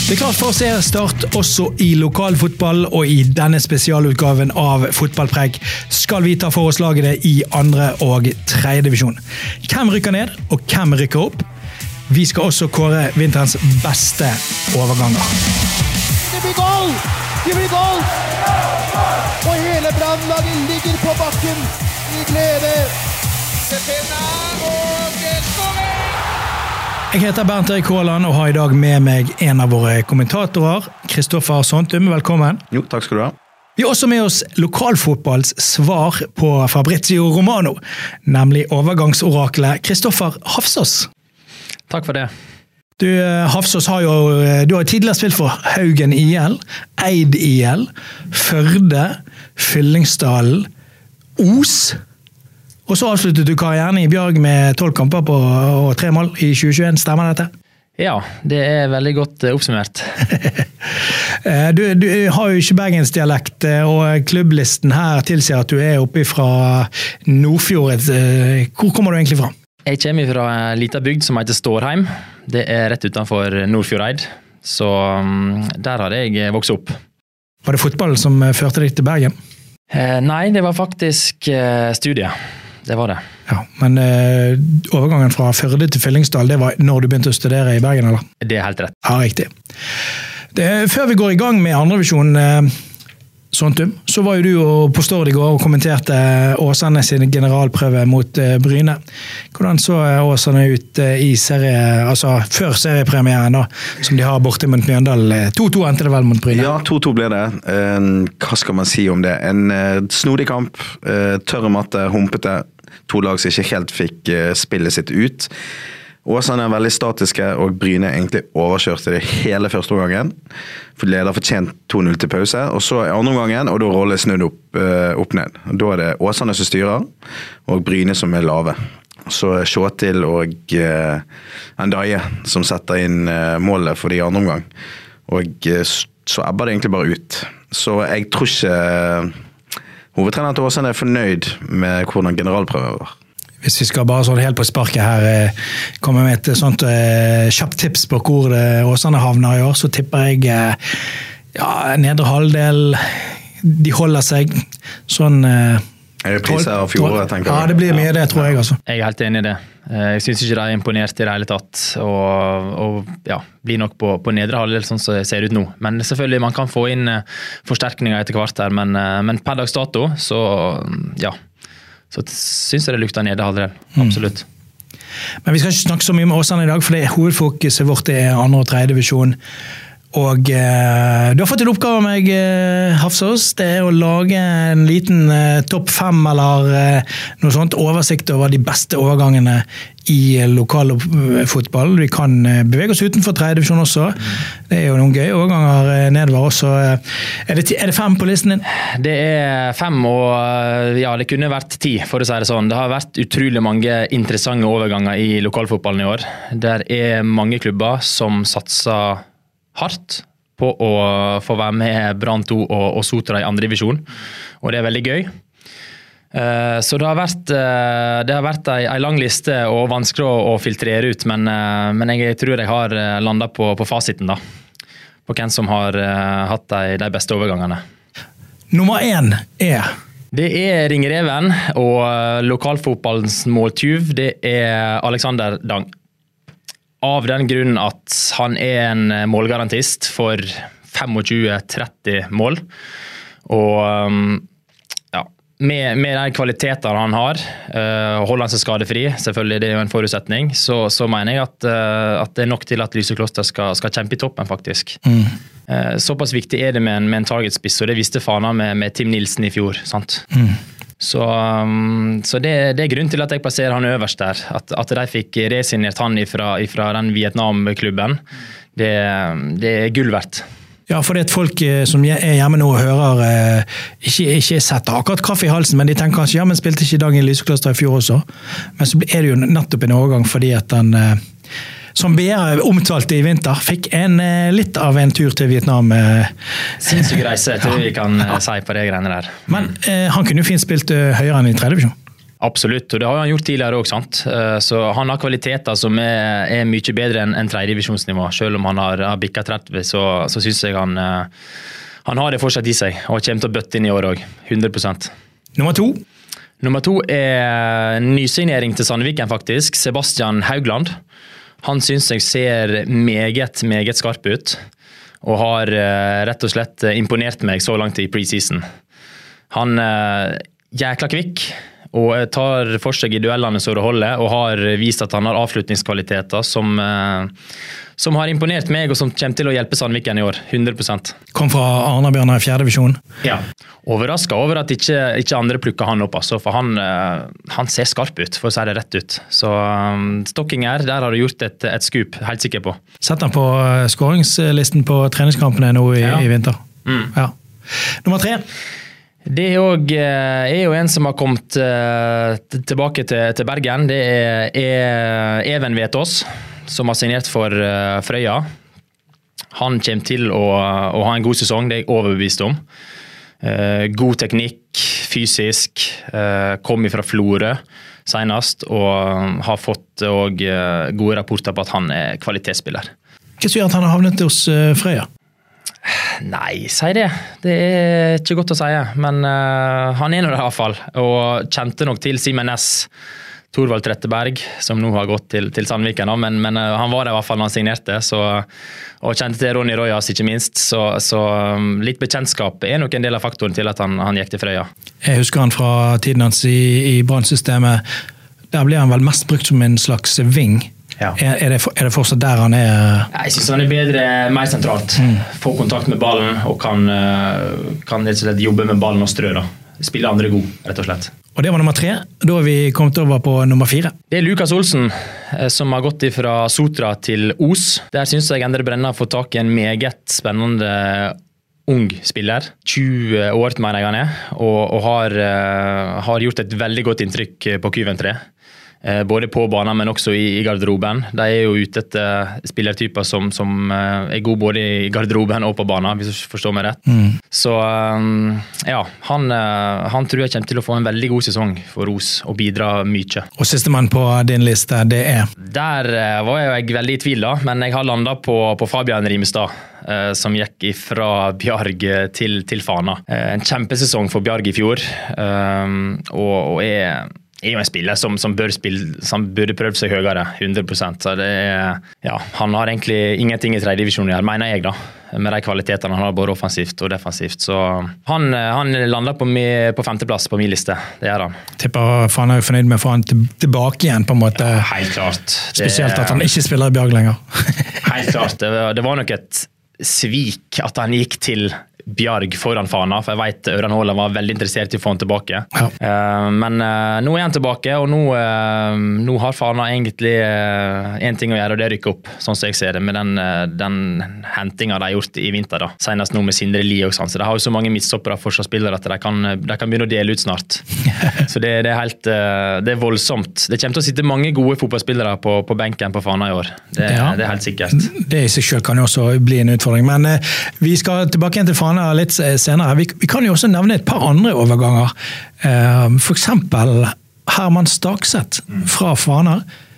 Det klart for seriestart også i lokalfotball, og i denne spesialutgaven av Fotballpreik skal vi ta for oss lagene i 2. og 3. divisjon. Hvem rykker ned, og hvem rykker opp? Vi skal også kåre vinterens beste overganger. Det blir goal! Det blir goal! Og hele Brannlaget ligger på bakken i glede. Jeg heter Bernt Erik Haaland og har i dag med meg en av våre kommentatorer, Kristoffer Sontum. Velkommen. Jo, takk skal du ha. Vi har også med oss lokalfotballs svar på Fabrizio Romano, nemlig overgangsoraklet Kristoffer Hafsås. Takk for det. Du, Hafsås har jo tidligere spilt for Haugen IL, Eid IL, Førde, Fyllingsdalen, Os. Og så avsluttet du karrieren i Bjørg med 12 kamper og 3 mål i 2021. Stemmer dette? Ja, det er veldig godt oppsummert. Du har jo ikke bergensdialekt, og klubblisten her tilsier at du er oppe fra Nordfjord. Hvor kommer du egentlig fra? Jeg kommer fra en liten bygd som heter Stårheim. Det er rett utenfor Nordfjordeid. Så der har jeg vokst opp. Var det fotballen som førte deg til Bergen? Nei, det var faktisk studiet. Det var det. Ja, men overgangen fra Førde til Fyllingsdal, det var når du begynte å studere i Bergen, eller? Det er helt rett. Ja, riktig. Før vi går i gang med 2. divisjon, Sontum, så var jo du på Stord i går og kommenterte Åsane sin generalprøve mot Bryne. Hvordan så Åsane ut i før seriepremieren da, som de har borte mot Mjøndal? 2-2 endte det vel mot Bryne? Ja, 2-2 ble det. Hva skal man si om det? En snodig kamp, tørre matte, humpete. 2 lag som ikke helt fikk spillet sitt ut. Åsane er veldig statiske, og Bryne egentlig overkjørte det hele første omgangen. For leder fortjent 2-0 til pause, og så i andre omgangen, og da roller snudd opp ned. Da er det Åsane som styrer, og Bryne som er lave. Så Kjåtil og Endaye som setter inn målet for de i andre omgang. Og så ebber det egentlig bare ut. Så jeg tror ikke hovedtreneren til Åsane er fornøyd med hvordan generalprøven var. Hvis vi skal bare sånn helt på sparket her, komme med et sånt kjapt tips på hvor Åsane havner i år, så tipper jeg nedre halvdel, de holder seg sånn... Priser av fjoråret, tenker jeg. Ja, det blir mye det, tror jeg altså. Jeg er helt enig i det. Jeg synes ikke de er imponert i det hele tatt, og blir nok på nedre halvdel sånn som det ser ut nå. Men selvfølgelig, man kan få inn forsterkninger etter hvert her, men per dags dato, så synes jeg det lukter nede halvdel, absolutt. Men vi skal ikke snakke så mye med Åsane i dag, for det hovedfokuset vårt er 2. og 3. divisjon. Og du har fått en oppgave av meg, Hafsås, det er å lage en liten topp 5 eller noe sånt, oversikt over de beste overgangene i lokalfotball. Vi kan bevege oss utenfor 3. divisjon også. Det er jo noen gøye overganger nedover også. Er det 5 på listen din? Det er 5, og det kunne vært 10, for å si det sånn. Det har vært utrolig mange interessante overganger i lokalfotballen i år. Der er mange klubber som satser hardt på å få være med Brann 2 og Sotra i 2. divisjon, og det er veldig gøy. Så det har vært en lang liste og vanskelig å filtrere ut, men jeg tror jeg har landet på fasiten da, på hvem som har hatt de beste overgangene. Nummer 1 er? Det er Ringreven, og lokalfotballens måltyv, det er Alexander Dang. Av den grunnen at han er en målgarantist for 25-30 mål. Og med de kvaliteter han har, holder han seg skadefri, selvfølgelig det er jo en forutsetning, så mener jeg at det er nok til at Lyse Kloster skal kjempe i toppen faktisk. Såpass viktig er det med en targetspiss, og det visste Fana med Tim Nilsen i fjor, sant? Så det er grunnen til at jeg plasserer han øverst der, at de fikk resignert han ifra den Vietnam-klubben. Det er gull verdt. Ja, for det er folk som er hjemme nå og hører ikke setter akkurat kaffe i halsen, men de tenker kanskje, men spilte ikke Dag i Lyse Kloster i fjor også. Men så er det jo nettopp en overgang fordi at han, som BR omtalte i vinter, fikk litt av en tur til Vietnam. Sinnssyk reise, tror vi kan si på det greiene der. Men han kunne jo fint spilt høyere enn i 3. divisjon. Absolutt, og det har han gjort tidligere også, sant? Så han har kvaliteter som er mye bedre enn tredjedivisjonsnivå. Selv om han har bikket 30, så synes jeg han har det fortsatt i seg, og kommer til å bøtte inn i år også, 100%. Nummer to nysignering til Sandviken faktisk, Sebastian Haugland. Han synes jeg ser meget, meget skarp ut, og har rett og slett imponert meg så langt i preseason. Han jækla kvikk, og tar for seg i duellene så det holder, og har vist at han har avslutningskvaliteter som har imponert meg, og som kommer til å hjelpe Sandviken i år, 100%. Kom fra Arna-Bjørnar i 4. divisjon. Ja, overrasket over at ikke andre plukker han opp, altså, for han ser skarp ut, for å si det rett ut. Så Stokkinger, der har du gjort et skup, helt sikker på. Sett han på skåringslisten på treningskampene nå i vinter. Ja. Nummer 3. Det er jo en som har kommet tilbake til Bergen. Det er Even Vetås, som har signert for Frøya. Han kommer til å ha en god sesong, det er jeg overbevist om. God teknikk, fysisk, kom fra Florø senest, og har fått gode rapporter på at han er kvalitetsspiller. Hva som gjør at han har havnet hos Frøya? Nei, si det. Det er ikke godt å si, men han er nå det i hvert fall, og kjente nok til Simen Næss, Torvald Tretteberg, som nå har gått til Sandviken, men han var der i hvert fall når han signerte, og kjente til Ronny Rojas ikke minst, så litt bekjentskap er nok en del av faktoren til at han gikk til Frøya. Jeg husker han fra tiden hans i Brannsystemet. Der ble han vel mest brukt som en slags ving. Ja. Er det fortsatt der han er? Jeg synes han er bedre, mer sentralt. Få kontakt med ballen, og kan rett og slett jobbe med ballen og strø da. Spille andre god, rett og slett. Og det var nummer 3. Da har vi kommet over på nummer 4. Det er Lukas Olsen, som har gått fra Sotra til Os. Der synes jeg Endre Brenna har fått tak i en meget spennende ung spiller. 20 år mener jeg han er, og har gjort et veldig godt inntrykk på Q3. Både på banen, men også i garderoben. De er jo ute etter spillertyper som er gode både i garderoben og på banen, hvis du forstår meg rett. Så ja, han tror jeg kommer til å få en veldig god sesong for Os og bidra mye. Og siste mann på din liste, det er? Der var jeg veldig i tvil da, men jeg har landet på Fabian Rimestad, som gikk fra Bjarg til Fana. En kjempesesong for Bjarg i fjor, og er jo en spiller som burde prøve seg høyere, 100%. Så det ja, han har egentlig ingenting i tredje divisjon her, mener jeg da, med de kvalitetene han har både offensivt og defensivt. Så han lander på 5. plass på min liste, det gjør han. Tipper han er jo fornøyd med å få han tilbake igjen på en måte. Ja, helt klart. Spesielt at han ikke spiller i Bjarg lenger. Helt klart, det var nok et svik at han gikk til Bjarg foran Fana, for jeg vet Ørjan Haaland var veldig interessert i å få han tilbake. Ja. Men nå er han tilbake, og nå har Fana egentlig en ting å gjøre, og det er rykke opp, sånn som jeg ser det, med den hentingen de har gjort i vinter da. Senest nå med Sindre Lie og sånn, så de har jo så mange midtstoppere og forsvarsspillere at de kan begynne å dele ut snart. Så det er voldsomt. Det kommer til å sitte mange gode fotballspillere på benken på Fana i år. Det er helt sikkert. Det i seg selv kan jo også bli en utfordring, men vi skal tilbake igjen til Fana litt senere. Vi kan jo også nevne et par andre overganger. For eksempel Herman Stakseth fra Fana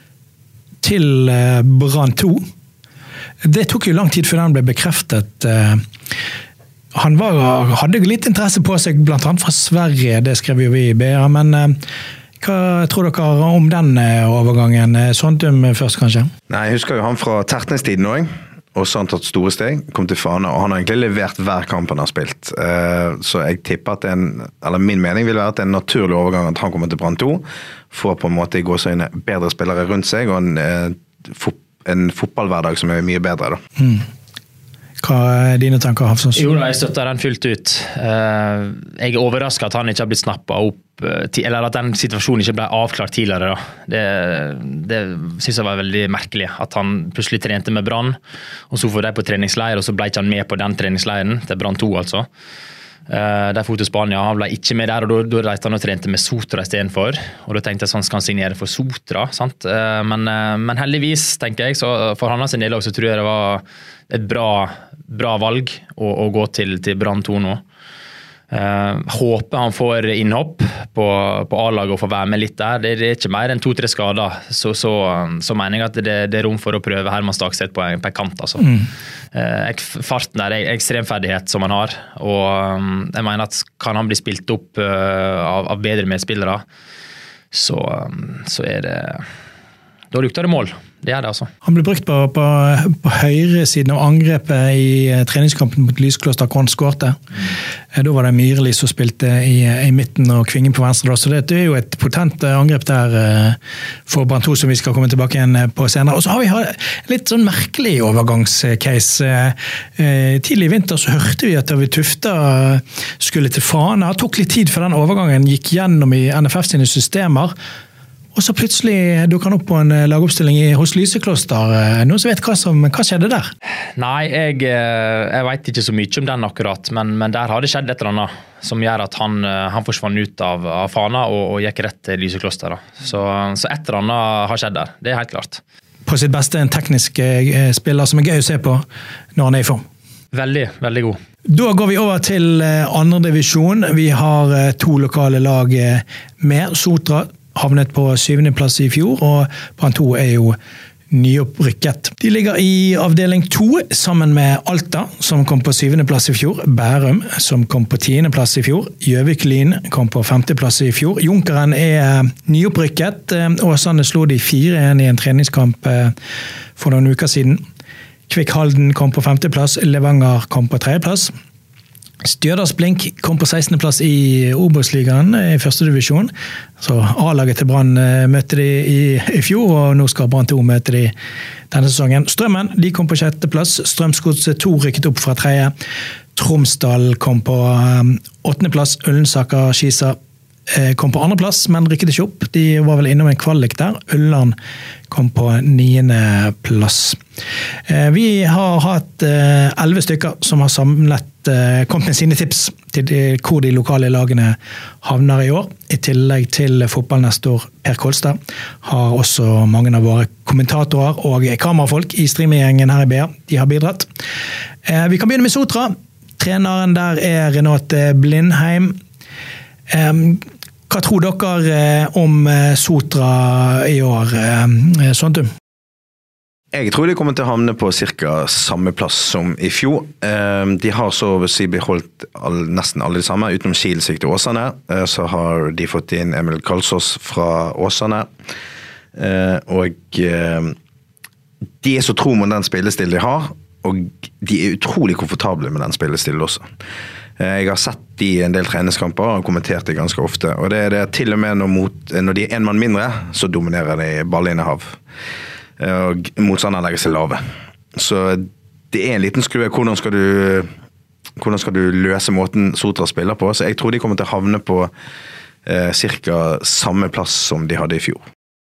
til Brann 2. Det tok jo lang tid før den ble bekreftet. Han hadde litt interesse på seg, blant annet fra Sverige, det skrev jo vi i BA, men hva tror dere om den overgangen? Sondum først, kanskje? Nei, jeg husker jo han fra Tertnes-tiden også. Og så har han tatt store steg, kom til Fana, og han har egentlig levert hver kamp han har spilt. Så jeg tipper at min mening vil være at det er en naturlig overgang at han kommer til Brann 2, får på en måte i gåseøyne bedre spillere rundt seg, og en fotballhverdag som er mye bedre da. Hva er dine tanker, Hafsås? Jo da, jeg støtter den fullt ut. Jeg er overrasket at han ikke har blitt snappet opp, eller at den situasjonen ikke ble avklart tidligere da. Det synes jeg var veldig merkelig, at han plutselig trente med Brann, og så får de på treningsleir, og så ble ikke han med på den treningsleiren, til Brann 2 altså. Der for til Spania, han ble ikke med der, og da reiste han og trente med Sotra i stedet for, og da tenkte jeg sånn skal han signere for Sotra, sant? Men heldigvis, tenker jeg, så for hans del også tror jeg det var et bra valg å gå til Brann 2 nå. Håper han får innhopp på A-laget og får være med litt der. Det er ikke mer enn 2-3 skader, så mener jeg at det rom for å prøve Herman Stakstedt på en kant. Altså. Farten der er ekstremferdighet som han har, og jeg mener at kan han bli spilt opp av bedre medspillere, så er det... Da lukter det mål. Det er det altså. Han ble brukt på høyre siden av angrepet i treningskampen mot Lyskloster, hvor han skårte. Da var det Myrli som spilte i midten og Kvingen på venstre. Så det er jo et potent angrep der for Brann 2 som vi skal komme tilbake igjen på senere. Og så har vi litt sånn merkelig overgangscase. Tidlig i vinter så hørte vi at David Tufta skulle til Fana. Det tok litt tid før den overgangen gikk gjennom i NFF sine systemer. Og så plutselig dukker han opp på en lagoppstilling hos Lysekloster. Noen som vet hva skjedde der? Nei, jeg vet ikke så mye om den akkurat, men der har det skjedd et eller annet som gjør at han forsvann ut av Fana og gikk rett til Lysekloster. Så et eller annet har skjedd der, det er helt klart. På sitt beste en teknisk spiller som er gøy å se på når han er i form. Veldig, veldig god. Da går vi over til andre divisjon. Vi har 2 lokale lag med. Sotra havnet på 7. plass i fjor, og Brann 2 er jo nyopprykket. De ligger i avdeling 2 sammen med Alta, som kom på 7. plass i fjor, Bærum, som kom på 10. plass i fjor, Gjøvik Lyn kom på 5. plass i fjor, Junkeren er nyopprykket, Åsane slo de 4-1 i en treningskamp for noen uker siden. Kvikk Halden kom på 5. plass, Levanger kom på 3. plass. Stjørdals Blink kom på 16. plass i Obos-ligaen i første divisjon. Så A-laget til Brann møtte de i fjor, og nå skal Brann 2 møte de denne sesongen. Strømmen, de kom på 6. plass. Strømsgodset 2 rykket opp fra 3. Tromsdal kom på 8. plass. Ullensaker Skisa kom på 2. plass, men rykket ikke opp. De var vel innom en kvalik der. Ulland kom på 9. plass. Vi har hatt 11 stykker som har kommet med sine tips til hvor de lokale lagene havner i år. I tillegg til fotballnestor Per Kolstad har også mange av våre kommentatorer og kamerafolk i streaminggjengen her i BA. De har bidratt. Vi kan begynne med Sotra. Treneren der er Renate Blindheim. Hva tror dere om Sotra i år, Sontum? Jeg tror de kommer til å havne på cirka samme plass som i fjor. De har så å si beholdt nesten alle de samme, utenom Kiels gikk til Åsane. Så har de fått inn Emil Karlsås fra Åsane. Og de er så tro med den spillestilen de har, og de er utrolig komfortable med den spillestilen også. Jeg har sett de en del treningskamper og kommentert det ganske ofte, og det er det til og med når de er en mann mindre, så dominerer de ballinnehav. Og motstanderen legger seg lave. Så det er en liten skrue. Hvordan skal du løse måten Sotra spiller på? Så jeg tror de kommer til å havne på cirka samme plass som de hadde i fjor.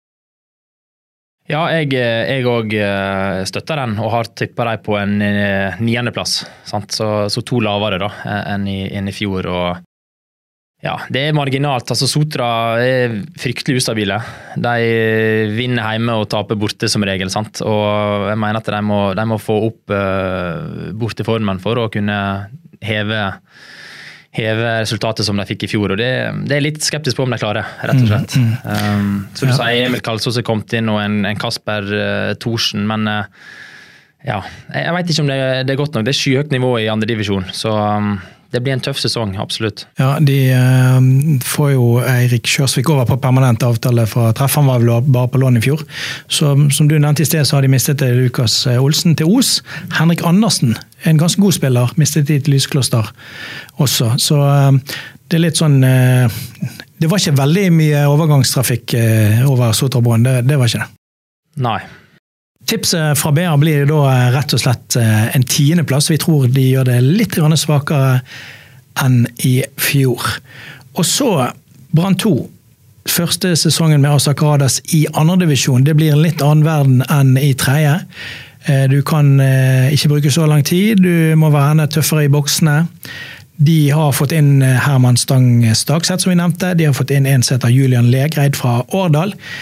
Ja, jeg også støtter den og har tippet deg på en 9. plass. Sant? Så 2 lavere da, enn i fjor. Og ja, det er marginalt. Altså, Sotra er fryktelig ustabile. De vinner hjemme og taper borte som regel. Sant? Og jeg mener at de må få opp borteformen for å kunne heve resultatet som de fikk i fjor, og det er litt skeptisk på om de klarer, rett og slett. Så du sier Emil Karlsås er kommet inn, og en Kasper Thorsen, men ja, jeg vet ikke om det er godt nok. Det er skyhøyt nivå i andre divisjon, så det blir en tøff sesong, absolutt. Ja, de får jo Eirik Kjørsvik over på permanent avtale fra treff. Han var vel bare på lån i fjor. Så som du nevnte i sted, så har de mistet Lukas Olsen til Os. Henrik Andersen, en ganske god spiller, mistet de til Lyskloster også. Så det er litt sånn... Det var ikke veldig mye overgangstrafikk over Sotrabånd, det var ikke det. Nei. Tipset fra BA blir da rett og slett en 10. plass. Vi tror de gjør det litt svakere enn i fjor. Og så Brann 2. Første sesongen med Asak Radas i andre divisjon. Det blir en litt annen verden enn i 3. Du kan ikke bruke så lang tid. Du må være enda tøffere i boksene. De har fått inn Herman Stang Stakseth, som vi nevnte. De har fått inn en som heter Julian Legreid fra Årdal.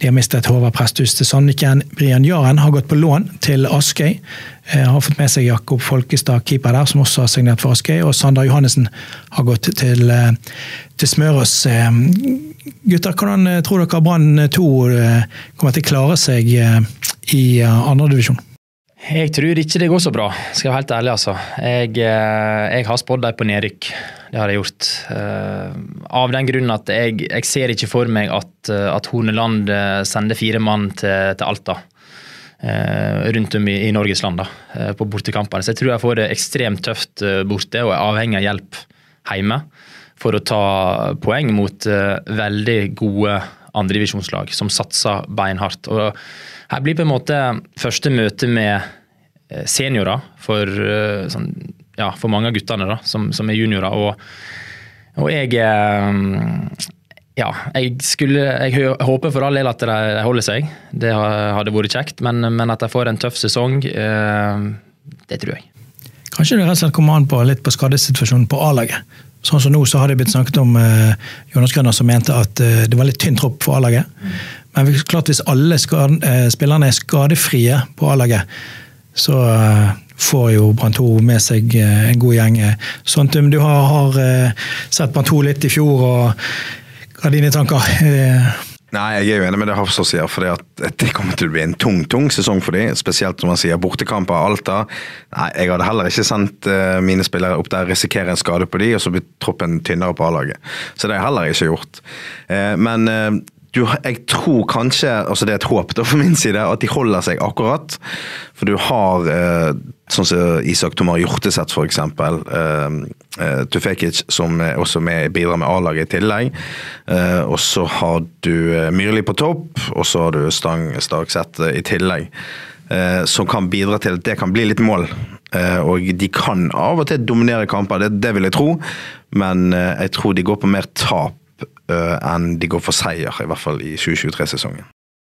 De har mistet Håvard Presthus til Sandviken. Brian Jaren har gått på lån til Askøy. Har fått med seg Jakob Folkestad, keeper der, som også har signert for Askøy. Og Sander Johannessen har gått til Smørås. Gutter, hvordan tror dere Brann 2 kommer til å klare seg i andre divisjon? Jeg tror ikke det går så bra, skal jeg være helt ærlig altså. Jeg har spådd dem på nedrykk, det har jeg gjort. Av den grunnen at jeg ser ikke for meg at Horneland sender 4 mann til Alta, rundt om i Norges land da, på bortekampene. Så jeg tror jeg får det ekstremt tøft borte, og er avhengig av hjelp hjemme for å ta poeng mot veldig gode andredivisjonslag som satser beinhardt. Og her blir på en måte første møte med seniorer for mange av guttene da, som er juniorer. Og jeg håper for all del at de holder seg. Det hadde vært kjekt, men at de får en tøff sesong, det tror jeg. Kanskje det rett og slett kommer an på litt på skadesituasjonen på A-laget. Sånn som nå så har det blitt snakket om Jonas Grønner som mente at det var litt tynn tropp for A-laget. Men klart hvis alle spillerne er skadefrie på A-laget, så får jo Brann 2 med seg en god gjeng. Sånn at du har sett Brann 2 litt i fjor, og hva er dine tanker? Nei, jeg er jo enig med det Hafsås sier, for det kommer til å bli en tung sesong for dem, spesielt når man sier bortekamper av Alta. Nei, jeg hadde heller ikke sendt mine spillere opp der, risikere en skade på dem, og så blir troppen tynnere på A-laget. Så det har jeg heller ikke gjort. Men jeg tror kanskje, altså det er et håp da for min side, at de holder seg akkurat, for du har sånn som Isak Tomar Hjorteseth for eksempel, Tufekic som også bidrar med A-laget i tillegg, og så har du Myrli på topp, og så har du Stakseth i tillegg, som kan bidra til at det kan bli litt mål, og de kan av og til dominere kamper, det vil jeg tro, men jeg tror de går på mer tap enn de går for seier, i hvert fall i 2023-sesongen.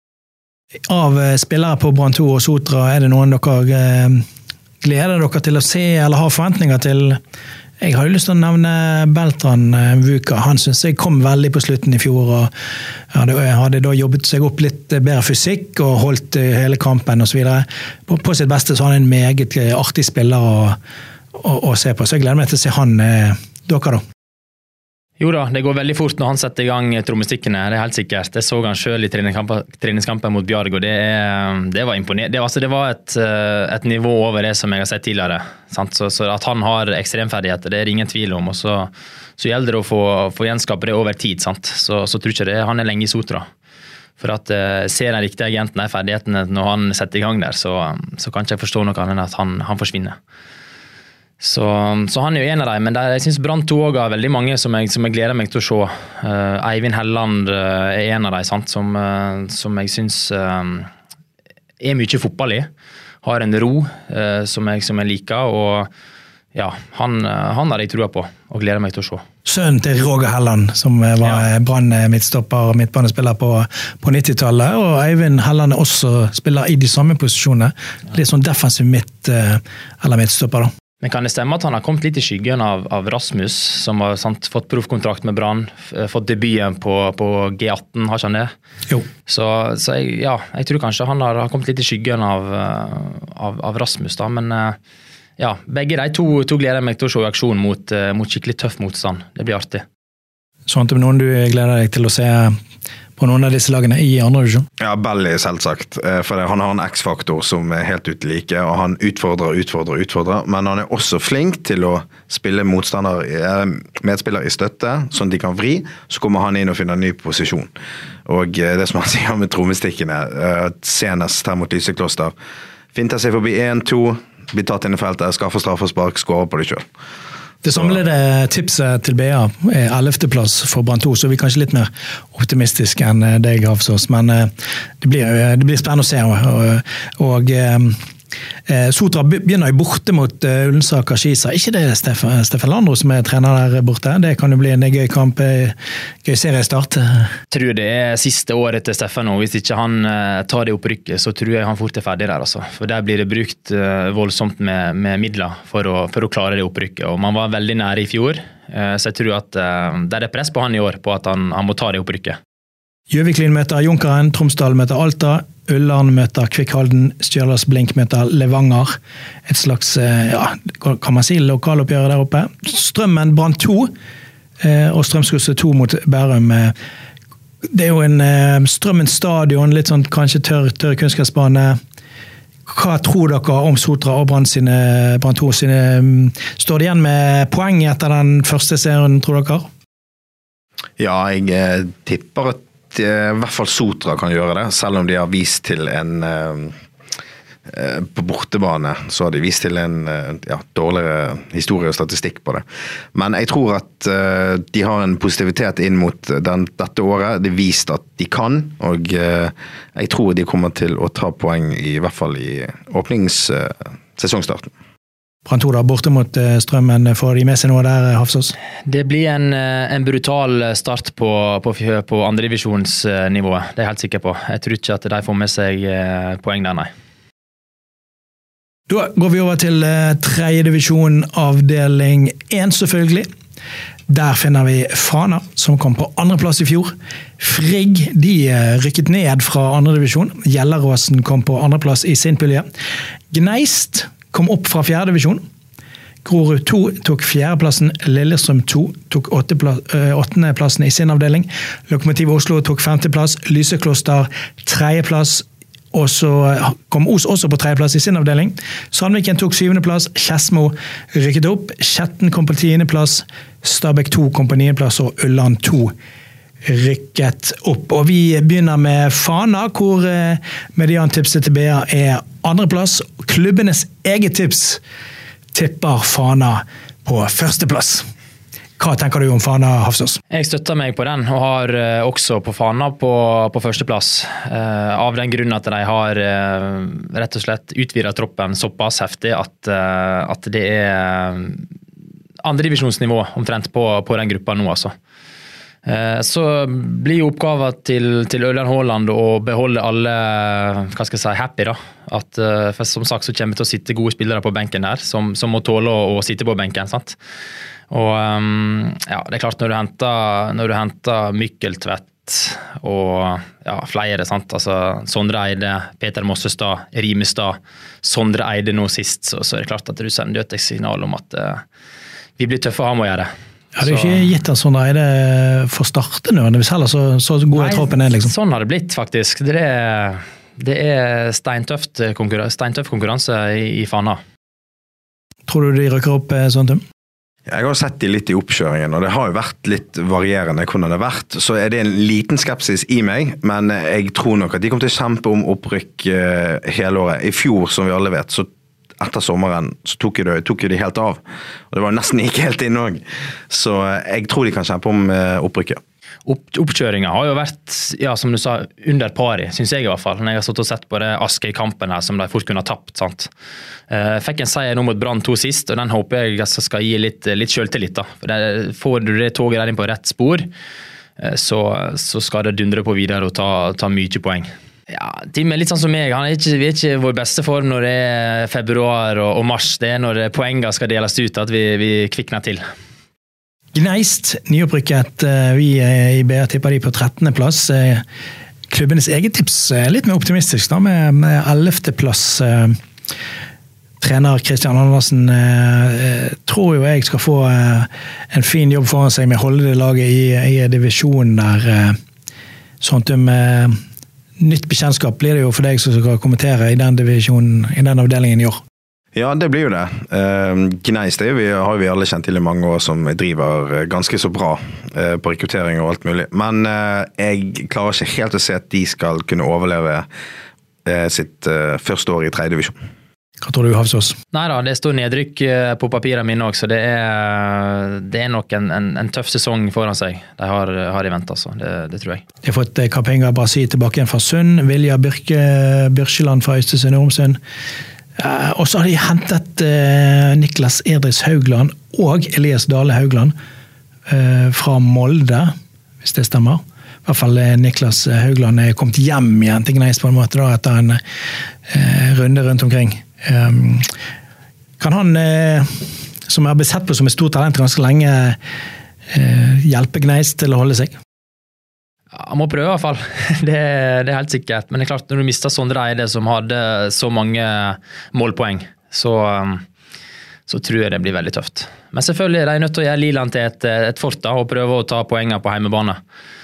Av spillere på Brann 2 og Sotra, er det noen dere gleder dere til å se, eller har forventninger til? Jeg har jo lyst til å nevne Beltran Vuka. Han synes jeg kom veldig på slutten i fjor, og hadde da jobbet seg opp litt bedre fysikk, og holdt hele kampen og så videre. På sitt beste så har han en meget artig spiller å se på, så jeg gleder meg til å se han dere da. Jo da, det går veldig fort når han setter i gang trommestikkene, det er helt sikkert. Det så han selv i treningskampen mot Bjarg, og det var imponerende. Det var et nivå over det som jeg har sett tidligere. Sant? Så at han har ekstremferdigheter, det er ingen tvil om. Og så gjelder det å få gjenskape det over tid. Sant? Så tror ikke det, han er lenge i Sotra. For at ser den riktige agenten de ferdighetene når han setter i gang der, så kan ikke jeg forstå noe annet enn at han forsvinner. Så han er jo en av dem, men jeg synes Brann 2 også har veldig mange som jeg gleder meg til å se. Eivind Helland er en av dem, sant? Som jeg synes er mye fotball i, har en ro som jeg liker, og ja, han har jeg troa på og gleder meg til å se. Sønnen til Roger Helland, som var Brann midtstopper og midtbanespiller på 90-tallet, og Eivind Helland også spiller i de samme posisjonene, litt sånn defensiv midtstopper da. Men kan det stemme at han har kommet litt i skyggen av Rasmus, som har fått proffkontrakt med Brann, fått debuten på G18, har ikke han det? Jo. Så jeg tror kanskje han har kommet litt i skyggen av Rasmus da, men ja, begge de to gleder meg til å se i aksjon mot skikkelig tøff motstand. Det blir artig. Sånn at noen du gleder deg til å se på noen av disse lagene i andre divisjon? Ja, Belly selvsagt, for han har en X-faktor som er helt utlike, og han utfordrer, men han er også flink til å spille medspiller i støtte, sånn at de kan vri, så kommer han inn og finner en ny posisjon. Og det som han sier med trommestikkene, senest her mot Lysekloster, finter seg forbi 1-2, blir tatt inn i feltet, skaffer straffespark, skårer på det selv. Det samlede tipset til BA er 11. plass for Brann 2, så vi er kanskje litt mer optimistiske enn deg, Hafsås, men det blir spennende å se. Og Sotra begynner jo borte mot Ullensaker Skisa. Ikke det Steffen Landro som er trener der borte? Det kan jo bli en gøy kamp, gøy seriestart. Jeg tror det er siste året til Steffen nå. Hvis ikke han tar det opprykket, så tror jeg han fort er ferdig der. Altså. For der blir det brukt voldsomt med midler for å klare det opprykket. Og man var veldig nære i fjor, så jeg tror at det er press på han i år på at han må ta det opprykket. Gjøviklyn møter Junkeren, Tromsdal møter Alta, Ullern møter Kvikkhalden, Stjørdals Blink møter Levanger. Et slags, kan man si, lokaloppgjør der oppe. Strømmen Brann 2, og Strømsgodset 2 mot Bærum. Det er jo en Strømmen stadion, litt sånn kanskje tørr kunstgressbane. Hva tror dere om Sotra og Brann 2 sine? Står det igjen med poeng etter den første serien, tror dere? Ja, jeg tipper at i hvert fall Sotra kan gjøre det, selv om de har vist til på bortebane, så har de vist til en dårligere historie og statistikk på det. Men jeg tror at de har en positivitet inn mot dette året. Det er vist at de kan, og jeg tror de kommer til å ta poeng i hvert fall i åpningssesongstarten. Brann 2 da, borte mot Strømmen, får de med seg noe der, Hafsås? Det blir en brutal start på andredivisjonsnivået, det er jeg helt sikker på. Jeg tror ikke at de får med seg poeng der, nei. Da går vi over til tredje divisjon, avdeling 1 selvfølgelig. Der finner vi Fana, som kom på andreplass i fjor. Frigg, de rykket ned fra andre divisjon. Gjelleråsen kom på andreplass i sin pulje. Gneist kom opp fra fjerde divisjon. Grorud 2 tok fjerdeplassen, Lillestrøm 2 tok åttendeplassen i sin avdeling. Lokomotiv Oslo tok femteplass, Lysekloster tredjeplass, og så kom Os også på tredjeplass i sin avdeling. Sandviken tok syvendeplass, Skedsmo rykket opp, Skjetten kom på tiendeplass, Stabæk 2 kom på niendeplass, og Ullern 2 rykket opp. Og vi begynner med Fana, hvor mediantipset til BA er andreplass. Klubbenes eget tips tipper Fana på førsteplass. Hva tenker du om Fana, Hafsås? Jeg støtter meg på den, og har også på Fana på førsteplass. Av den grunn at de har rett og slett utvidet troppen såpass heftig at det er andredivisjonsnivå omtrent på den gruppa nå, altså. Så blir jo oppgaven til Ørjan Haaland å beholde alle, hva skal jeg si, happy da. For som sagt så kommer det til å sitte gode spillere på benken der, som må tåle å sitte på benken, sant? Og det er klart når du henter Mykkeltvedt og flere, sant? Altså Sondre Eide, Peter Mossestad, Rimestad, Sondre Eide nå sist, så er det klart at du sender et signal om at vi blir tøffe å ha med å gjøre. Ja, det er ikke gitt at Sondre Eide får starte nå, hvis heller så god er troppen er liksom. Sånn har det blitt faktisk. Det er steintøff konkurranse i Fana. Tror du de rykker opp sånn, Tim? Jeg har sett de litt i oppkjøringen, og det har jo vært litt varierende hvordan det har vært, så er det en liten skepsis i meg, men jeg tror nok at de kommer til å kjempe om opprykk hele året. I fjor, som vi alle vet, så etter sommeren så tok de helt av, og det var nesten ikke helt inn også. Så jeg tror de kan kjempe om opprykket. Oppkjøringen har jo vært, som du sa, under pari, synes jeg i hvert fall. Når jeg har stått og sett på det Askøy-kampen her, som de fort kunne ha tapt, sant? Fikk en seier nå mot Brann 2 sist, og den håper jeg skal gi litt selvtillit da. For får du det toget der inn på rett spor, så skal det dundre på videre og ta mye poeng. Ja, Tim er litt sånn som meg, vi er ikke vår beste form når det er februar og mars, det er når poengene skal deles ut at vi kvikner til. Gneist, nyopprykket, vi i BA tipper de på 13. plass. Klubbenes eget tips er litt mer optimistisk da, med 11. plass. Trener Kristian Andersen tror jo jeg skal få en fin jobb foran seg med å holde det laget i divisjonen der. Sånt nytt bekjentskap blir det jo for deg som skal kommentere i den divisjonen, i den avdelingen i år. Ja, det blir jo det. Gneist har vi alle kjent til i mange år som driver ganske så bra på rekruttering og alt mulig. Men jeg klarer ikke helt å se at de skal kunne overleve sitt første år i tredje divisjon. Hva tror du, Hafsås? Neida, det står nedrykk på papirene mine også, så det er nok en tøff sesong foran seg. De har i vent, altså. Det tror jeg. De har fått Kapenga Brasi tilbake igjen fra Sund, Vilja Byrkjeland fra Østesund og Ormsund. Og så har de hentet Niklas Edris Haugland og Elias Dale Haugland fra Molde, hvis det stemmer. I hvert fall Niklas Haugland er kommet hjem igjen til Gneist på en måte da, etter en runde rundt omkring. Kan han, som er besett på som et stort talent ganske lenge, hjelpe Gneist til å holde seg? Han må prøve I hvert fall, det er helt sikkert. Men det er klart, når du mister Sondre Eide som hadde så mange målpoeng, så tror jeg det blir veldig tøft. Men selvfølgelig er de nødt til å gjøre Liland til et fort da, og prøve å ta poenger på heimebane.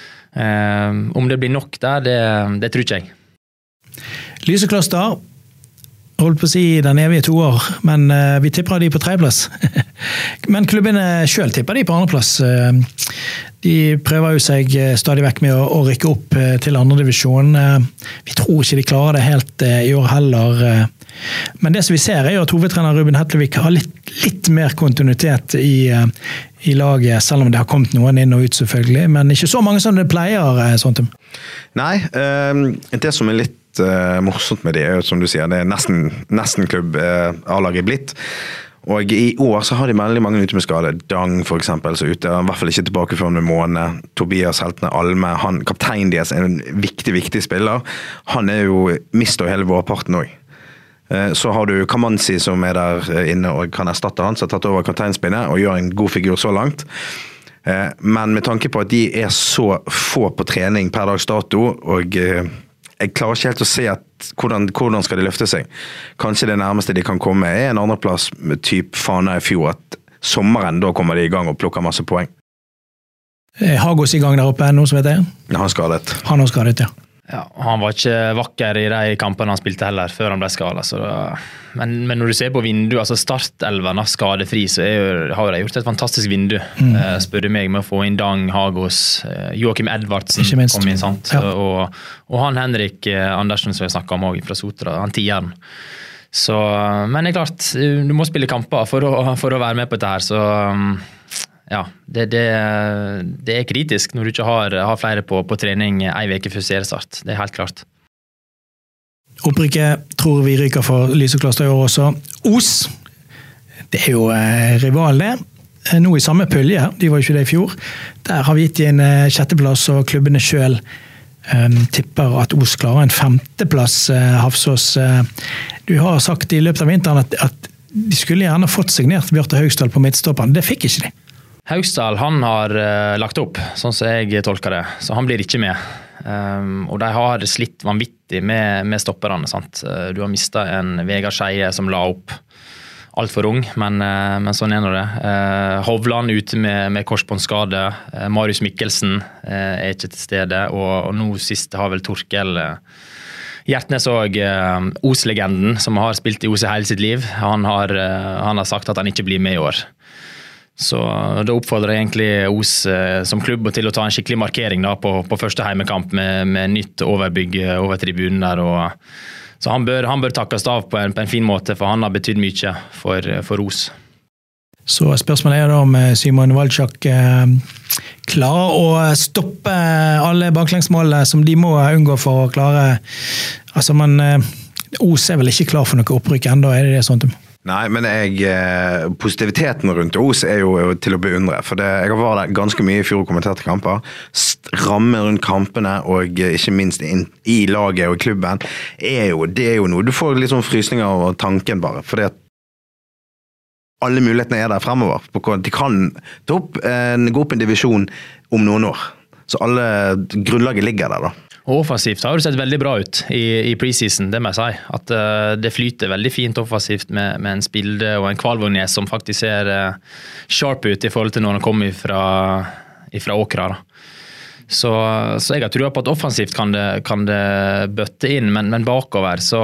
Om det blir nok der, det tror ikke jeg. Lysekloster, holdt på å si den evige 2 år, men vi tipper de på 3. plass. Men klubbene selv tipper de på 2. plass. De prøver jo seg stadig vekk med å rykke opp til 2. divisjon. Vi tror ikke de klarer det helt I år heller. Men det som vi ser jo at hovedtrener Ruben Hetlevik har litt mer kontinuitet I laget, selv om det har kommet noen inn og ut selvfølgelig, men ikke så mange som det pleier. Sånt. Nei, det som litt morsomt med det jo som du sier, det nesten klubb A-laget blitt. Og I år så har de veldig mange ute med skade. Dang for eksempel, så ute, I hvert fall ikke tilbake før med måned. Tobias Heltene Alme, kapteinen deres en viktig spiller. Han jo mistet hele vårparten også. Så har du Kamanzi som der inne og kan erstatte han, som har tatt over kapteinspinnet og gjør en god figur så langt. Men med tanke på at de så få på trening per dags dato, og jeg klarer ikke helt å se at hvordan skal de løfte seg. Kanskje det nærmeste de kan komme en 2. plass med typ Fana I fjor, at sommeren da kommer de I gang og plukker masse poeng. Hagos I gang der oppe, noe som vet jeg? Ja, han skadet. Han har skadet, ja. Ja, han var ikke vakker I de kampene han spilte heller, før han ble skadet. Men når du ser på vinduet, altså startelverne skadefri, så har de gjort et fantastisk vindu. Spør du meg med å få inn Dang, Hagos, Joakim Edvardsen kom inn, sant? Ja. Og han Henrik Andersen som jeg snakket om også, fra Sotra, han tieren. Men det klart, du må spille kamper for å være med på dette her, så ja, det kritisk når du ikke har flere på trening en veke før seriestart. Det helt klart. Opprykket tror vi ryker for Lysekloster I år også. Os, det jo rival det. Nå I samme pølge, de var jo ikke det I fjor. Der har vi gitt en 6. plass, og klubbene selv tipper at Os klarer en 5. plass, Hafsås. Du har sagt I løpet av vinteren at de skulle gjerne fått signert Bjarte Haugstad på midtstopperen. Det fikk ikke de. Haugstad, han har lagt opp, sånn som jeg tolker det, så han blir ikke med. Og de har slitt vanvittig med stopperne, sant? Du har mistet en Vegard Skeie som la opp alt for ung, men sånn nå det. Hovland ute med korsbåndskade, Marius Mikkelsen ikke til stede, og nå sist har vel Torkel Hjertnes og Os-legenden, som har spilt I Os hele sitt liv. Han har sagt at han ikke blir med I år. Så da oppfordrer jeg egentlig Os som klubb til å ta en skikkelig markering da, på første heimekamp med nytt overbygg over tribunen der. Så han bør takkes av på en fin måte, for han har betydd mye for Os. Så spørsmålet da om Simon Waldschak klarer å stoppe alle baklengsmålene som de må unngå for å klare. Altså, Os vel ikke klar for noe opprykk enda, det sånt? Nei, men positiviteten rundt Os jo til å beundre, for jeg har vært der ganske mye I fjor og kommenterte kamper. Rammen rundt kampene, og ikke minst I laget og I klubben, det jo noe. Du får litt sånn frysninger av tanken bare, fordi at alle mulighetene der fremover. De kan gå opp en divisjon om noen år. Så alle grunnlaget ligger der da. Og offensivt har det sett veldig bra ut I preseason, det må jeg si. At det flyter veldig fint offensivt med en Spilde og en Kvalvågnes som faktisk ser sharp ut I forhold til når han kommer fra Åkra. Så jeg har trodd på at offensivt kan det bøtte inn, men bakover så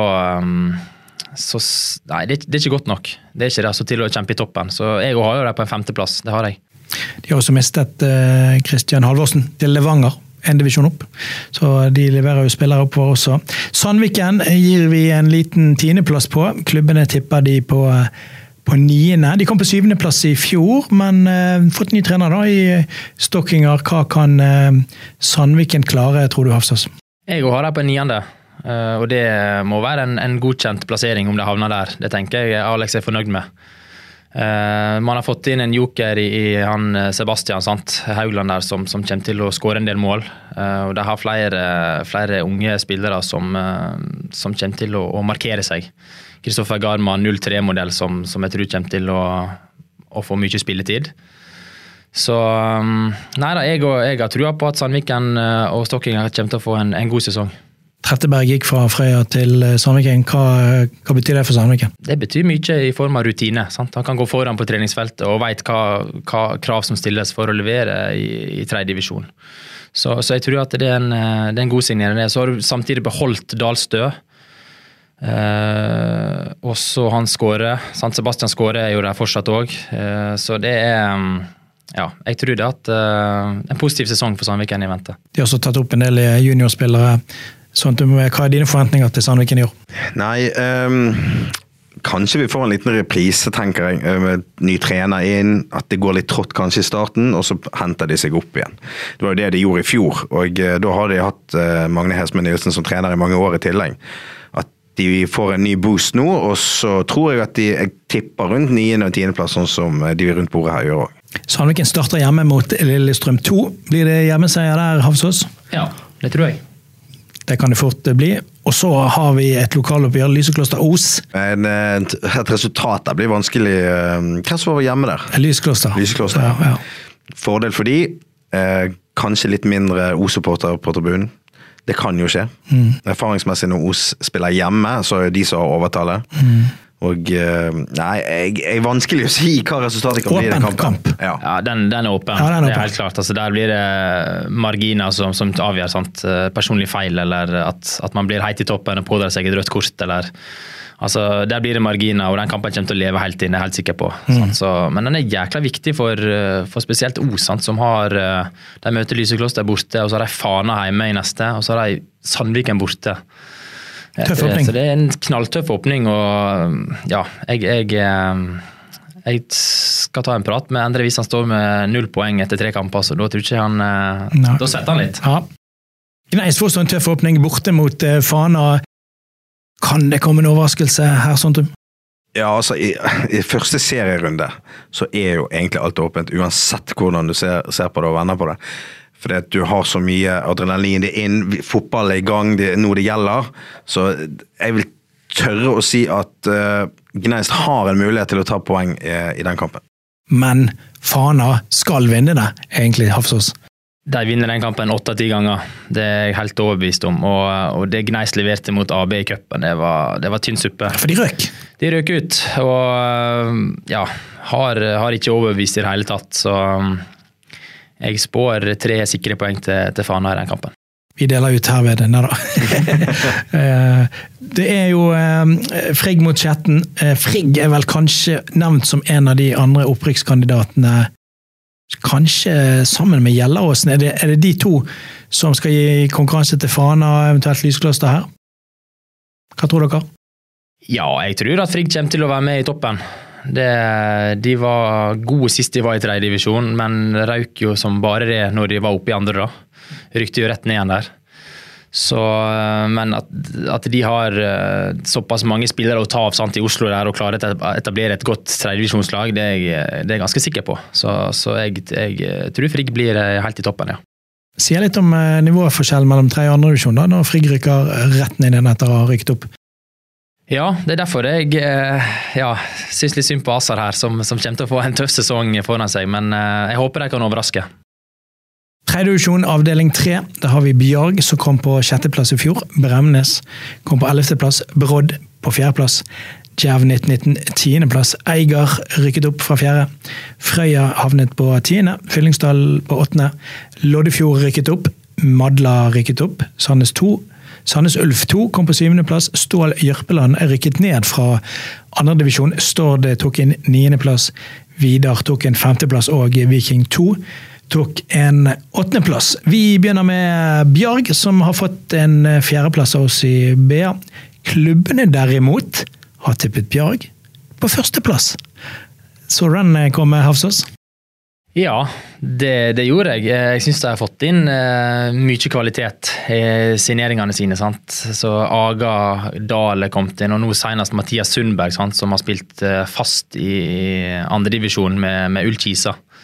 nei, det ikke godt nok. Det ikke det, så til å kjempe I toppen. Så jeg har jo det på en 5. plass, det har jeg. De har også mistet Kristian Halvorsen til Levanger. En divisjon opp, så de leverer jo spillere opp for også. Sandviken gir vi en liten 10. plass på. Klubbene tipper de på 9. De kom på 7. plass I fjor, men fått ny trener da I Stokkinger. Hva kan Sandviken klare, tror du, Hafsås? Jeg har det på 9. Og det må være en godkjent plassering om det havner der. Det tenker jeg Alex fornøyd med. Man har fått inn en joker I han Sebastian Haugland der som kommer til å skåre en del mål, og de har flere unge spillere som kommer til å markere seg. Kristoffer Garman 03-modell som jeg tror kommer til å få mye spilletid. Så neida, jeg har trua på at Sandviken og Stokking kommer til å få en god sesong. Tretteberg gikk fra Frøya til Sandviken. Hva betyr det for Sandviken? Det betyr mye i form av rutine. Sant? Han kan gå foran på treningsfeltet og vet hva krav som stilles for å levere i 3. divisjon. Så jeg tror at det er en god signering. Så har du samtidig beholdt Dalstø. Og så han Skåre. Sebastian Skåre er jo der fortsatt også. Så det er... Ja, jeg tror det at en positiv sesong for Sandviken i vente. De har også tatt opp en del juniorspillere. Hva er dine forventninger til Sandviken i år? Nei, kanskje vi får en liten reprise, tenker jeg, med ny trener inn, at det går litt trått kanskje i starten, og så henter de seg opp igjen. Det var jo det de gjorde i fjor, og da har de hatt Magne Hesme Nielsen som trener i mange år i tillegg. At de får en ny boost nå, og så tror jeg at jeg tipper rundt 9. og 10. plass, sånn som de rundt bordet her gjør også. Sandviken starter hjemme mot Lillestrøm 2. Blir det hjemmeseier der, Hafsås? Ja, det tror jeg. Det kan det fort bli. Og så har vi et lokaloppgjør, Lysekloster Os. Et resultat der blir vanskelig. Hva som var hjemme der? Lysekloster. Ja. Fordel for de, kanskje litt mindre Os-supporter på tribunen. Det kan jo skje. Erfaringsmessig når Os spiller hjemme, så er de som har overtallet. Og nei, jeg er vanskelig å si hva resultatet kan bli i den kampen. Ja, den er åpen. Ja, det er helt klart. Altså, der blir det marginer som avgjør sant? Personlig feil, eller at man blir heit i toppen og pådrar seg et rødt kort, eller altså, der blir det marginer, og den kampen kommer til å leve helt inn, det er jeg helt sikker på. Så, men den er jækla viktig for spesielt Os, sant? Som har, de møter Lysekloster borte, og så har de Fana hjemme i neste, og så har de Sandviken borte. Tøff åpning. Så det er en knalltøff åpning, og ja, jeg skal ta en prat med Endre hvis han står med 0 poeng etter 3 kamper, så da tror ikke han, da setter han litt. Ja. Gneis får så en tøff åpning borte mot Fana. Kan det komme en overraskelse her, sånt? Ja, altså i første serierunde så er jo egentlig alt åpent, uansett hvordan du ser på det og vender på det. Fordi at du har så mye adrenalin, det er inn, fotball er i gang, det er noe det gjelder. Så jeg vil tørre å si at Gneist har en mulighet til å ta poeng i den kampen. Men Fana skal vinne det, egentlig, Hafsås. De vinner den kampen 8-10 ganger. Det er jeg helt overbevist om. Og det Gneist leverte mot AB i cupen, det var tynn suppe. For de røk? De røk ut, og ja, har ikke overbevist i det hele tatt, så... Jeg spår 3 sikre poeng til Fana i den kampen. Vi deler ut her ved det, da. Det er jo Frigg mot Skjetten. Frigg er vel kanskje nevnt som en av de andre opprykkskandidatene, kanskje sammen med Gjelleråsen. Er det de to som skal gi konkurranse til Fana, eventuelt Lysekloster her? Hva tror dere? Ja, jeg tror at Frigg kommer til å være med i toppen. De var gode sist de var i 3. divisjon, men røyk jo som bare det når de var oppe i 2. da. Rykte jo rett ned igjen der. Så, men at de har såpass mange spillere å ta av sant, i Oslo der og klarer å etablere et godt 3. divisjonslag, det er jeg ganske sikker på. Så jeg tror Frigg blir helt i toppen, ja. Sier litt om nivåforskjell mellom 3. og 2. divisjon da, når Frigg rykker rett ned igjen etter å ha rykket opp. Ja, det er derfor jeg synes litt synd på Asar her, som kommer til å få en tøff sesong foran seg, men jeg håper de kan overraske. 3. divisjon, avdeling 3, der har vi Bjarg som kom på 6. plass i fjor, Bremnes kom på 11. plass, Brodd på 4. plass, Djerv 1919 10. plass, Eigar rykket opp fra 4. Frøya havnet på 10. Fyllingsdal på 8. Loddefjord rykket opp, Madla rykket opp, Sandnes 2, Sandnes Ulf 2 kom på 7. plass, Stål Jørpeland er rykket ned fra 2. divisjon, Stord tok en 9. plass, Vidar tok en 5. plass og Viking 2 tok en 8. plass. Vi begynner med Bjarg som har fått en 4. plass av oss i BA. Klubbene derimot har tippet Bjarg på 1. plass. Så den kom Hafsås? Ja, det gjorde jeg. Jeg synes de har fått inn mye kvalitet i signeringene sine. Sant? Så Aga Dahl kom inn, og nå senest Mathias Sundberg, sant? Som har spilt fast i 2. divisjon med Ullkisa.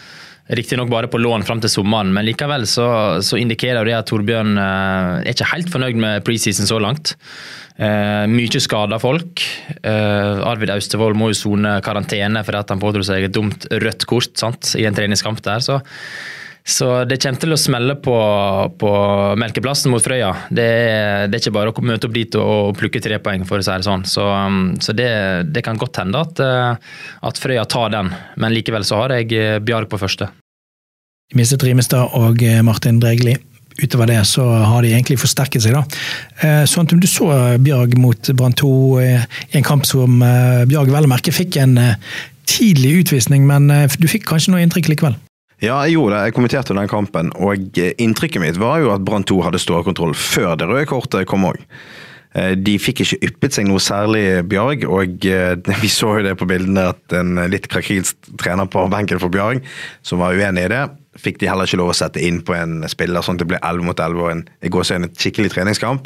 Riktig nok bare på lån frem til sommeren, men likevel så indikerer det at Torbjørn er ikke helt fornøyd med preseason så langt. Mye skadet folk. Arvid Austevoll må jo sone karantene for at han pådro seg et dumt rødt kort, sant, i en treningskamp der, så det kommer til å smelle på melkeplassen mot Frøya. Det er ikke bare å møte opp dit og plukke 3 poeng, for å si det sånn. Så det kan godt hende at Frøya tar den, men likevel så har jeg Bjarg på første. De mistet Rimestad og Martin Dregli. Utover det så har de egentlig forsterket seg da. Sånn at du så Bjarg mot Brann 2 i en kamp som Bjarg vel å merke fikk en tidlig utvisning, men du fikk kanskje noe inntrykk likevel? Ja, jeg gjorde det. Jeg kommenterte den kampen, og inntrykket mitt var jo at Brann 2 hadde stålkontroll før det røde kortet kom også. De fikk ikke yppet seg noe særlig Bjarg, og vi så jo det på bildene at en litt krakilsk trener på benken for Bjarg, som var uenig i det, fikk de heller ikke lov å sette inn på en spiller, sånn at det ble 11 mot 11 og i går så en skikkelig treningskamp.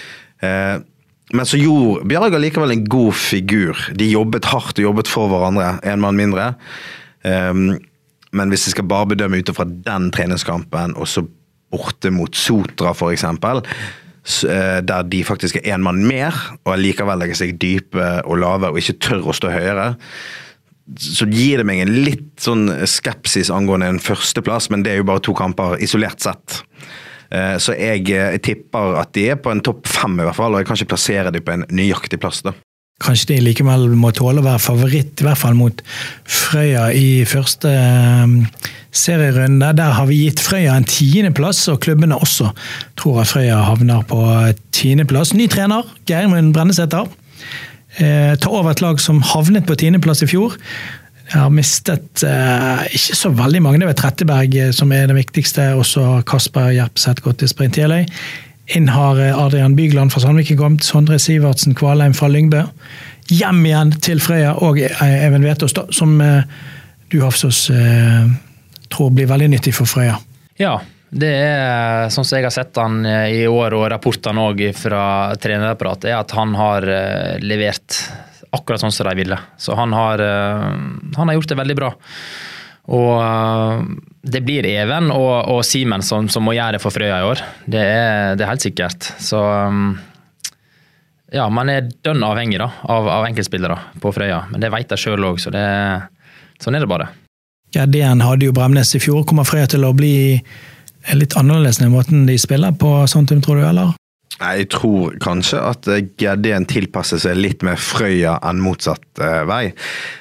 Men så gjorde Bjarg likevel en god figur. De jobbet hardt og jobbet for hverandre, en mann mindre. Men hvis jeg skal bare bedømme ut fra den treningskampen, og så borte mot Sotra for eksempel, der de faktisk er en mann mer, og likevel legger seg dype og lave, og ikke tør å stå høyere, så gir det meg en litt sånn skepsis angående en førsteplass, men det er jo bare 2 kamper isolert sett. Så jeg tipper at de er på en topp 5 i hvert fall, og jeg kan ikke plassere de på en nøyaktig plass da. Kanskje de likevel må tåle å være favoritt, i hvert fall mot Frøya i første serierunde. Der har vi gitt Frøya en 10. plass, og klubbene også tror at Frøya havner på 10. plass. Ny trener, Geirmund Brennesæter, tar over et lag som havnet på 10. plass i fjor. Jeg har mistet ikke så veldig mange, det var Tretteberg som er det viktigste, også Kasper Gjerpseth gått til Sprint Jeløy. Inn har Adrian Bygland fra Sandviken kommet, Sondre Sivertsen Kvalheim fra Lyngbø. Hjem igjen til Frøya og Even Vetås, som du Hafsås tror blir veldig nyttig for Frøya. Ja, det er sånn som jeg har sett han i år og rapportene også fra trenerapparatet, er at han har levert akkurat sånn som de ville. Så han har gjort det veldig bra. Og det blir Even og Simen som må gjøre det for Frøya i år. Det er helt sikkert. Så ja, man er dønn avhengig da, av enkeltspillere på Frøya. Men det vet jeg selv også, så sånn er det bare. GDN hadde jo Bremnes i fjor. Kommer Frøya til å bli litt annerledes enn måten de spiller på, sånn tror du, eller? Jeg tror kanskje at GDN tilpasser seg litt med Frøya enn motsatt vei.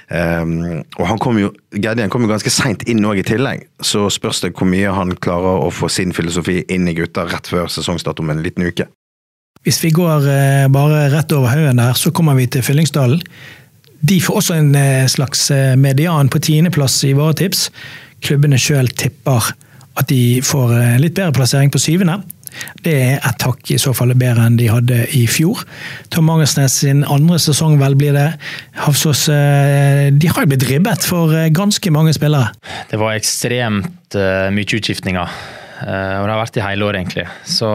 Og GDN kom jo ganske sent inn også i tillegg, så spørs det hvor mye han klarer å få sin filosofi inn i gutta rett før sesongstart om en liten uke. Hvis vi går bare rett over haugen der, så kommer vi til Fyllingsdalen. De får også en slags median på 10. plass i våre tips. Klubbene selv tipper at de får litt bedre plassering på 7. Det er et hakk i så fall bedre enn de hadde i fjor. Tom Mangersnes sin andre sesong vel blir det. Hafsås, de har jo blitt ribbet for ganske mange spillere. Det var ekstremt mye utskiftninger, og det har vært i hele år egentlig. Så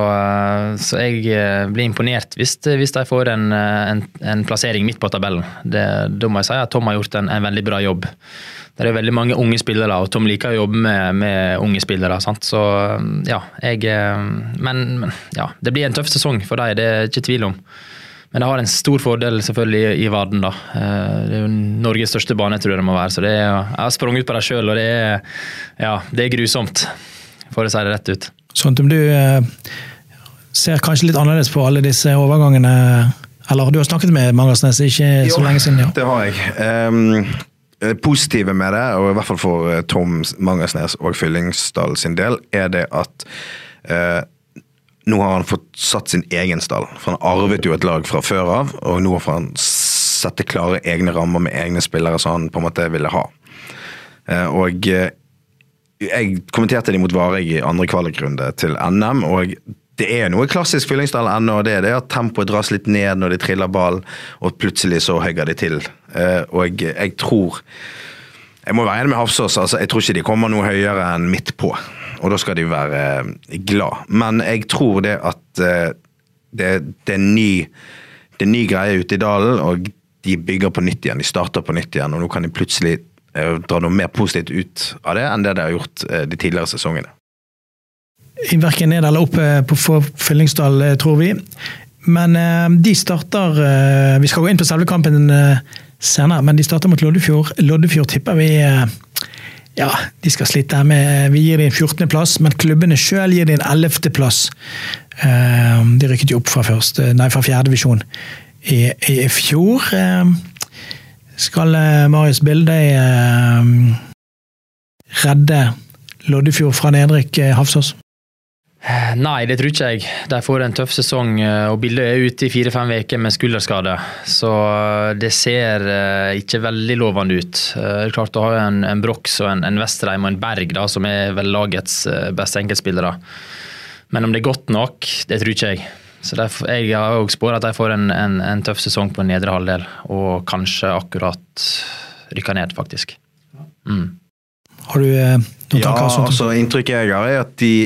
jeg blir imponert hvis de får en plassering midt på tabellen. Da må jeg si at Tom har gjort en veldig bra jobb. Det er veldig mange unge spillere, og Tom liker å jobbe med unge spillere, sant? Så ja, men ja, det blir en tøff sesong for deg, det er ikke tvil om. Men det har en stor fordel selvfølgelig i Varden da. Det er jo Norges største bane, tror jeg det må være, så jeg har sprunget ut på det selv, og det er grusomt, for å si det rett ut. Sånn om du ser kanskje litt annerledes på alle disse overgangene, eller du har snakket med Mangersnes ikke så lenge siden? Jo, det har jeg. Positive med det, og i hvert fall for Tom Mangersnes og Fyllingsdal sin del, er det at nå har han fått satt sin egen stall. For han arvet jo et lag fra før av, og nå får han sette klare egne rammer med egne spillere som han på en måte ville ha. Og jeg kommenterte de mot Vareg i andre kvalikrunde til NM, og det er noe klassisk Fyllingsdal ennå, og det er det at tempoet dras litt ned når de triller ball, og plutselig så høyger de til. Og jeg tror, jeg må være enig med Hafsås, altså jeg tror ikke de kommer noe høyere enn midt på, og da skal de være glad. Men jeg tror det at det er en ny greie ute i dalen, og de bygger på nytt igjen, de starter på nytt igjen, og nå kan de plutselig dra noe mer positivt ut av det enn det de har gjort de tidligere sesongene. Hverken ned eller opp på Fyllingsdal, tror vi. Men de starter, vi skal gå inn på selve kampen senere, men de starter mot Loddefjord. Loddefjord tipper vi, ja, de skal slite med, vi gir de en 14. plass, men klubbene selv gir de en 11. plass. De rykket jo opp fra 4. divisjon i fjor. Skal Marius Bildøy redde Loddefjord fra nedrykk, Hafsås? Nei, det tror ikke jeg. De får en tøff sesong, og Bildøy ute i 4-5 veker med skulderskade. Så det ser ikke veldig lovende ut. Det er klart å ha en Brox og en Vesterheim og en Berg, da, som er vel lagets beste enkeltspillere. Men om det er godt nok, det tror ikke jeg. Så derfor, jeg har også spåret at de får en tøff sesong på en nedre halvdel, og kanskje akkurat rykker ned, faktisk. Har du noen tanker? Ja, altså inntrykket jeg har at de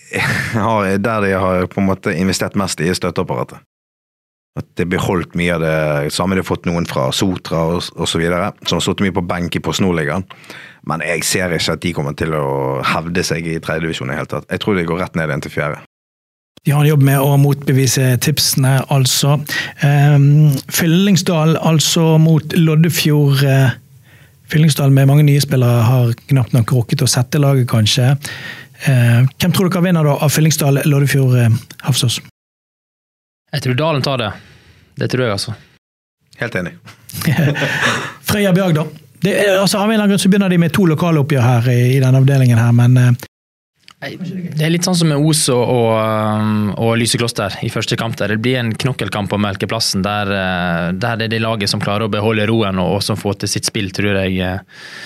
der de har på en måte investert mest i støtteapparatet. At det blir holdt mye av det, samme de har fått noen fra Sotra og så videre, som har stått mye på benk i PostNordligaen. Men jeg ser ikke at de kommer til å hevde seg i 3. divisjon i hele tatt. Jeg tror de går rett ned inn til 4. De har en jobb med å motbevise tipsene, altså. Fyllingsdal, altså mot Loddefjord. Fyllingsdal med mange nye spillere har knapt nok rukket å sette laget, kanskje. Hvem tror dere vinner da av Fyllingsdal, Loddefjord, Hafsås? Jeg tror Dalen tar det. Det tror jeg altså. Helt enig. Frøya Bjørg da? Altså, av en eller annen grunn så begynner de med 2 lokale oppgjør her i denne avdelingen her, men... Det er litt sånn som med Os og Lysekloster i første kamp der. Det blir en knokkelkamp på Melkeplassen der det er det laget som klarer å beholde roen og som får til sitt spill, tror jeg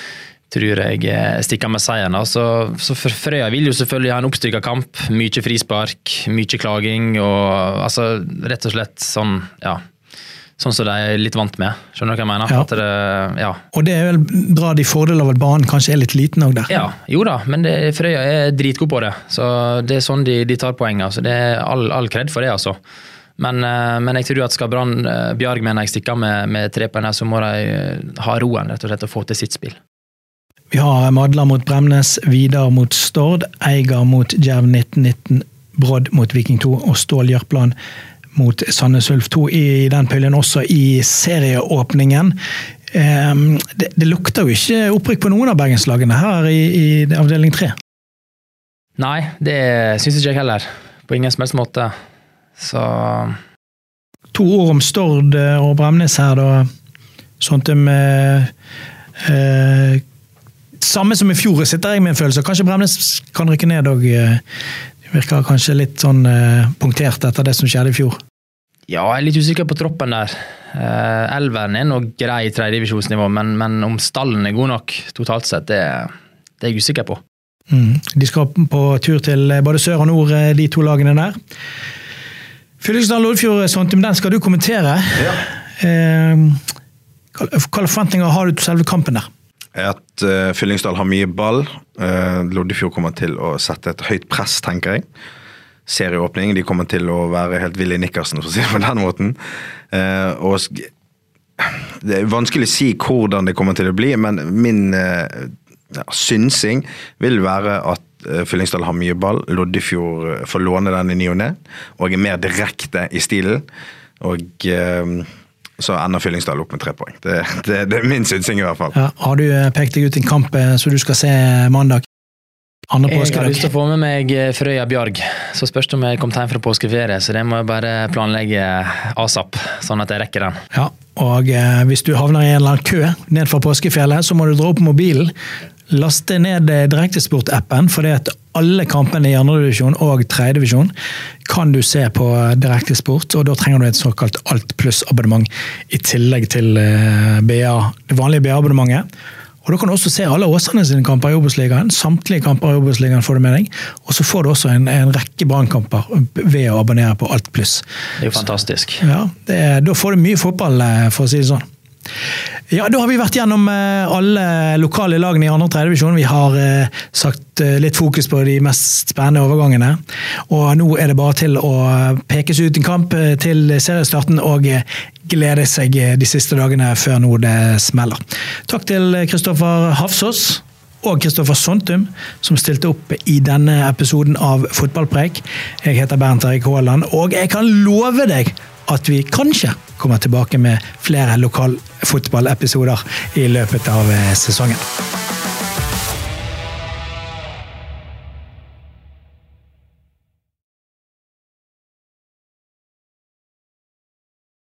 stikker med seieren. Så Frøya vil jo selvfølgelig ha en oppstykket kamp, mye frispark, mye klaging, og altså rett og slett sånn, ja, sånn som de er litt vant med. Skjønner du hva jeg mener? Ja. At det, ja. Og det er vel drar de fordel av at banen kanskje er litt liten også der? Ja, jo da, men Frøya er dritgod på det, så det er sånn de tar poeng, altså. Det er all kred for det, altså. Men jeg tror at skal Bjarg mener jeg stikker med 3 poeng her, så må de ha roen, rett og slett, og få til sitt spill. Vi har Madla mot Bremnes, Vidar mot Stord, Eigar mot Djerv 1919, Brodd mot Viking 2 og Stål Jørplan mot Sandnes Ulf 2 i den pølgen, også i serieåpningen. Det lukter jo ikke opprykk på noen av bergenslagene her i avdeling 3. Nei, det synes ikke jeg heller. På ingen som helst måte. Så... 2 ord om Stord og Bremnes her da. Sånt samme som i fjor sitter jeg med en følelse. Kanskje Bremnes kan rykke ned og virker kanskje litt sånn punktert etter det som skjedde i fjor. Ja, jeg er litt usikker på troppen der. Elveren er nok grei i 3. divisjonsnivå, men om stallen er god nok totalt sett, det er jeg usikker på. De skal på tur til både sør og nord, de 2 lagene der. Fyllingsdal Loddefjord, Sontum, den skal du kommentere. Ja. Hva forventninger har du til selve kampen der? At Fyllingsdal har mye ball. Loddefjord kommer til å sette et høyt press, tenker jeg. Serieåpning, de kommer til å være helt Willy Nickersen, for å si det på den måten. Og det er vanskelig å si hvordan det kommer til å bli, men min synsing vil være at Fyllingsdal har mye ball, Loddefjord får låne den i ny og ned, og er mer direkte i stilen, og så ender Fyllingsdal opp med 3 poeng. Det er min synsing i hvert fall. Ja, har du pekt deg ut en kamp så du skal se mandag? Jeg har lyst til å få med meg Frøya Bjarg, så spørs det om jeg kom hjem fra påskeferie, så det må jeg bare planlegge ASAP, sånn at jeg rekker den. Ja, og hvis du havner i en eller annen kø ned fra påskefjellet, så må du dra opp mobilen, laste ned Direktesport-appen, for det at alle kampene i 2. divisjon og 3. divisjon kan du se på Direktesport, og da trenger du et såkalt Alt Plus abonnement i tillegg til BA, det vanlige BA-abonnementet. Og da kan du også se alle Åsane sine kamper i Obos-ligaen, samtlige kamper i Obos-ligaen får du med deg, og så får du også en rekke brannkamper ved å abonnere på Alt Plus. Det er jo fantastisk. Ja, da får du mye fotball, for å si det sånn. Ja, da har vi vært gjennom alle lokale lagene i 2. og 3. divisjon. Vi har sagt litt fokus på de mest spennende overgangene, og nå er det bare til å pekes ut en kamp til seriestarten og glede seg de siste dagene før nå det smeller. Takk til Kristoffer Hafsås og Kristoffer Sontum, som stilte opp i denne episoden av Fotballpreik. Jeg heter Bernt Erik Haaland, og jeg kan love deg at vi kanskje kommer tilbake med flere lokalfotballepisoder i løpet av sesongen.